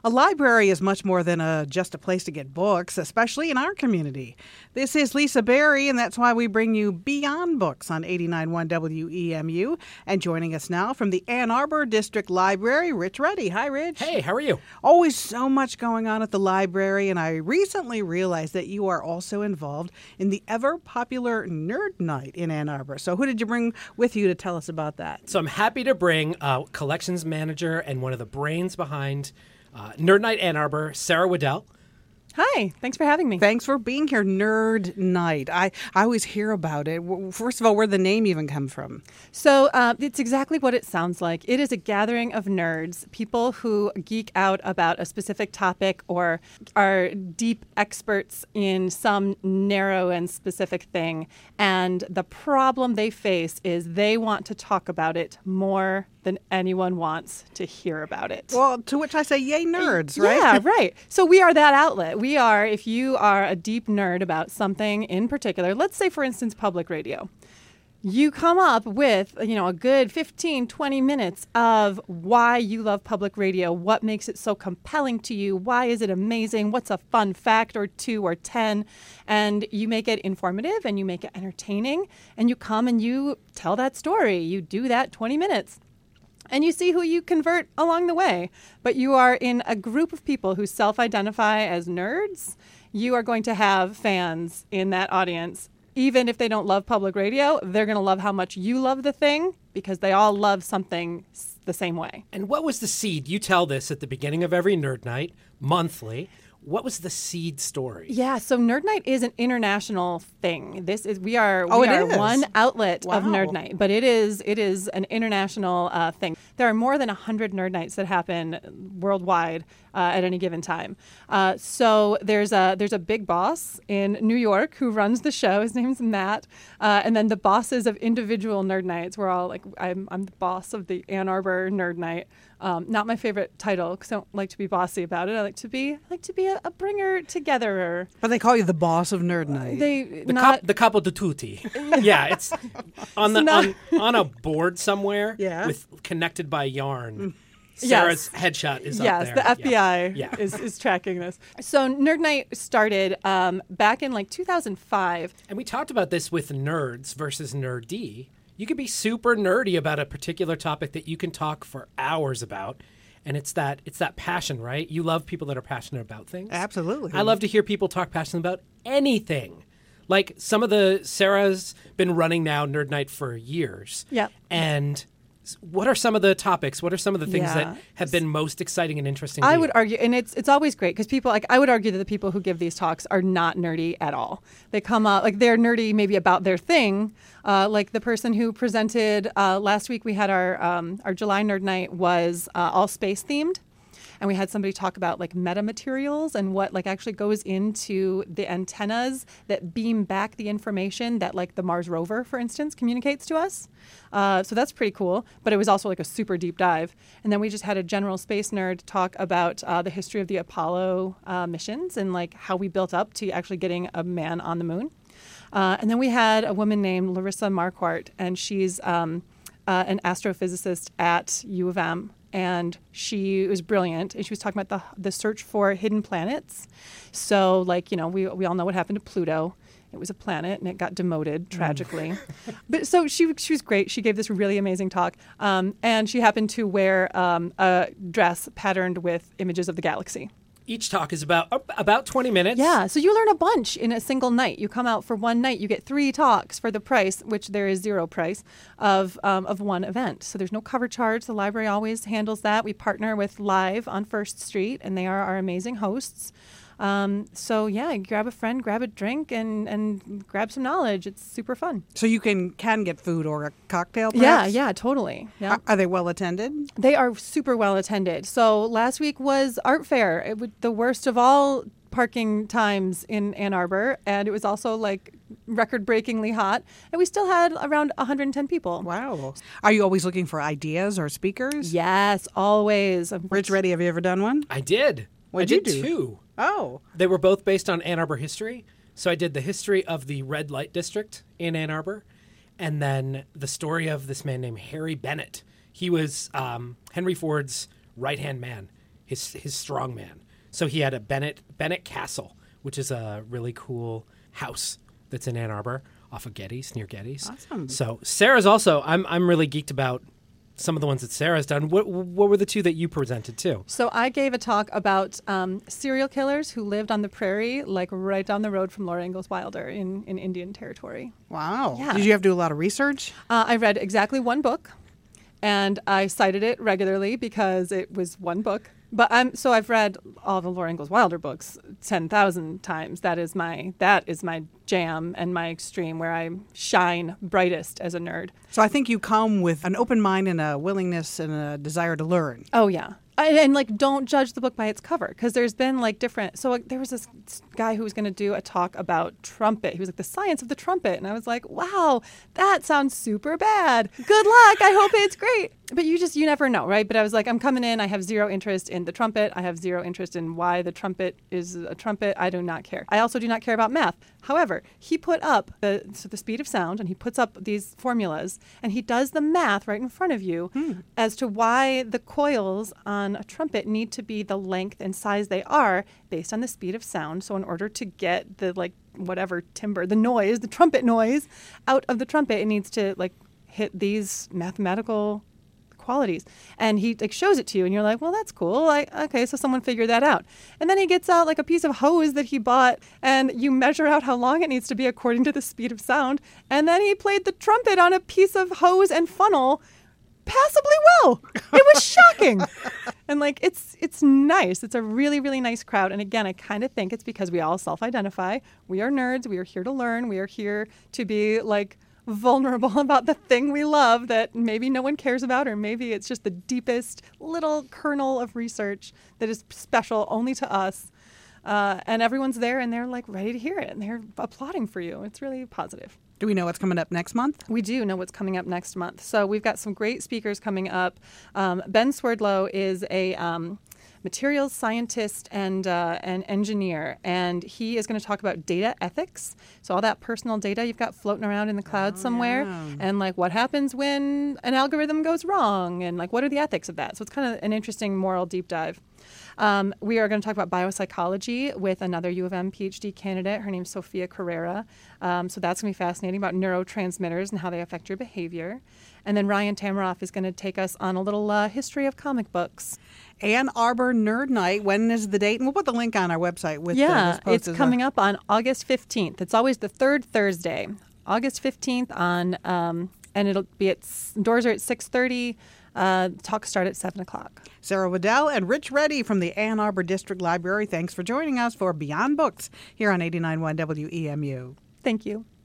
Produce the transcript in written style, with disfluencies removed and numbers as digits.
A library is much more than just a place to get books, especially in our community. This is Lisa Berry, and that's why we bring you Beyond Books on 89.1 WEMU. And joining us now from the Ann Arbor District Library, Rich Reddy. Hi, Rich. Hey, how are you? Always so much going on at the library, and I recently realized that you are also involved in the ever-popular Nerd Night in Ann Arbor. So who did you bring with you to tell us about that? So I'm happy to bring collections manager and one of the brains behind Nerd Night Ann Arbor, Sarah Waddell. Hi, thanks for having me. Thanks for being here, Nerd Night. I always hear about it. First of all, where'd the name even come from? So it's exactly what it sounds like. It is a gathering of nerds, people who geek out about a specific topic or are deep experts in some narrow and specific thing. And the problem they face is they want to talk about it more than anyone wants to hear about it. Well, to which I say, yay, nerds, right? Yeah, right. So we are that outlet. We are, if you are a deep nerd about something in particular, let's say, for instance, public radio, you come up with, a good 15, 20 minutes of why you love public radio, what makes it so compelling to you, why is it amazing, what's a fun fact or 2 or 10, and you make it informative and you make it entertaining, and you come and you tell that story. You do that 20 minutes. And you see who you convert along the way. But you are in a group of people who self-identify as nerds. You are going to have fans in that audience. Even if they don't love public radio, they're going to love how much you love the thing because they all love something the same way. And what was the seed? You tell this at the beginning of every Nerd Night, monthly. What was the seed story? Yeah, so Nerd Night is an international thing. We are is? one outlet of Wow. Nerd Night, but it is an international thing. There are more than 100 Nerd Nights that happen worldwide at any given time. So there's a big boss in New York who runs the show. His name's Matt, and then the bosses of individual Nerd Nights. We're all like, I'm the boss of the Ann Arbor Nerd Night. Not my favorite title because I don't like to be bossy about it. I like to be a bringer together. But they call you the boss of Nerd Night. The capo di tutti. Yeah, it's on a board somewhere. Yeah. With connected by yarn. Sarah's headshot is up there. Yes, the FBI is tracking this. So Nerd Night started back in 2005. And we talked about this with nerds versus nerdy. You could be super nerdy about a particular topic that you can talk for hours about. And it's that passion, right? You love people that are passionate about things. Absolutely. I love to hear people talk passionate about anything. Like Sarah's been running now Nerd Night for years. Yep. And what are some of the topics? What are some of the things that have been most exciting and interesting to you? I would argue, and it's always great because people I would argue that the people who give these talks are not nerdy at all. They come up they're nerdy maybe about their thing. Like the person who presented last week, we had our July Nerd Night was all space themed. And we had somebody talk about metamaterials and what actually goes into the antennas that beam back the information that the Mars rover, for instance, communicates to us. So that's pretty cool. But it was also a super deep dive. And then we just had a general space nerd talk about the history of the Apollo missions and how we built up to actually getting a man on the moon. And then we had a woman named Larissa Marquardt, and she's an astrophysicist at U of M. And she was brilliant. And she was talking about the search for hidden planets. So, we all know what happened to Pluto. It was a planet, and it got demoted tragically. But so she was great. She gave this really amazing talk. And she happened to wear a dress patterned with images of the galaxy. Each talk is about 20 minutes. Yeah, so you learn a bunch in a single night. You come out for one night, you get 3 talks for the price, which there is 0 price, of one event. So there's no cover charge. The library always handles that. We partner with Live on First Street, and they are our amazing hosts. So yeah, grab a friend, grab a drink, and grab some knowledge. It's super fun. So you can get food or a cocktail, perhaps? Yeah, totally. Yeah. Are they well attended? They are super well attended. So last week was art fair. It was the worst of all parking times in Ann Arbor, and it was also record-breakingly hot, and we still had around 110 people. Wow. Are you always looking for ideas or speakers? Yes, always. Rich Reddy, have you ever done one? I did. What'd I you did do? 2. Oh. They were both based on Ann Arbor history. So I did the history of the red light district in Ann Arbor, and then the story of this man named Harry Bennett. He was Henry Ford's right-hand man. his strong man. So he had a Bennett Castle, which is a really cool house that's in Ann Arbor off of Getty's, near Getty's. Awesome. So Sarah's also, I'm really geeked about some of the ones that Sarah's done. What were the two that you presented too? So I gave a talk about serial killers who lived on the prairie, like right down the road from Laura Ingalls Wilder in Indian Territory. Wow. Yeah. Did you have to do a lot of research? I read exactly one book, and I cited it regularly because it was one book. But I've read all the Laura Ingalls Wilder books 10,000 times. That is my jam and my extreme where I shine brightest as a nerd. So I think you come with an open mind and a willingness and a desire to learn. Oh yeah. And like, don't judge the book by its cover, because there's been like different. So like, there was this guy who was going to do a talk about trumpet. He was like, the science of the trumpet, and I was like, wow, that sounds super bad. Good luck. I hope it's great. But you never know, right? But I was like, I'm coming in. I have zero interest in the trumpet. I have zero interest in why the trumpet is a trumpet. I do not care. I also do not care about math. However, he put up the speed of sound, and he puts up these formulas, and he does the math right in front of you as to why the coils on a trumpet need to be the length and size they are based on the speed of sound. So in order to get the whatever timbre, the noise, the trumpet noise out of the trumpet, it needs to hit these mathematical qualities. And he shows it to you, and you're like, well, that's cool. Okay, so someone figured that out. And then he gets out a piece of hose that he bought, and you measure out how long it needs to be according to the speed of sound. And then he played the trumpet on a piece of hose and funnel passably well. It was shocking. And it's nice. It's a really, really nice crowd. And again, I kind of think it's because we all self-identify. We are nerds. We are here to learn. We are here to be vulnerable about the thing we love that maybe no one cares about, or maybe it's just the deepest little kernel of research that is special only to us. And everyone's there, and they're ready to hear it, and they're applauding for you. It's really positive. Do we know what's coming up next month? We do know what's coming up next month. So we've got some great speakers coming up. Ben Swerdlow is a materials scientist and an engineer, and he is going to talk about data ethics. So all that personal data you've got floating around in the cloud somewhere, and what happens when an algorithm goes wrong, and what are the ethics of that. So it's kind of an interesting moral deep dive. We are going to talk about biopsychology with another U of M PhD candidate. Her name's Sophia Carrera. So that's going to be fascinating, about neurotransmitters and how they affect your behavior. And then Ryan Tamaroff is going to take us on a little history of comic books. Ann Arbor Nerd Night. When is the date? And we'll put the link on our website with this post. It's coming up on August 15th. It's always the third Thursday. August 15th and it'll be doors are at 6:30. Talks start at 7 o'clock. Sarah Waddell and Rich Reddy from the Ann Arbor District Library, thanks for joining us for Beyond Books here on 89.1 WEMU. Thank you.